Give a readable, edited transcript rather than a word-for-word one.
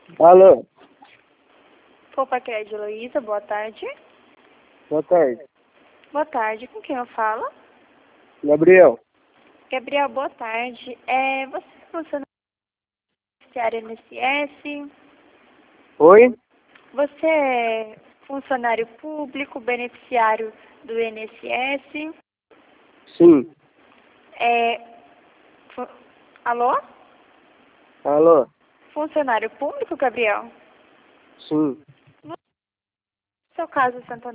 Alô, Poupa Crédito Heloísa, boa tarde. boa tarde. Boa tarde, com quem eu falo? Gabriel, Gabriel, boa tarde. Você é funcionário INSS? oi? Você é funcionário público, beneficiário do INSS? Sim. É, alô? Alô, Funcionário público, Gabriel? sim. No seu caso, Santo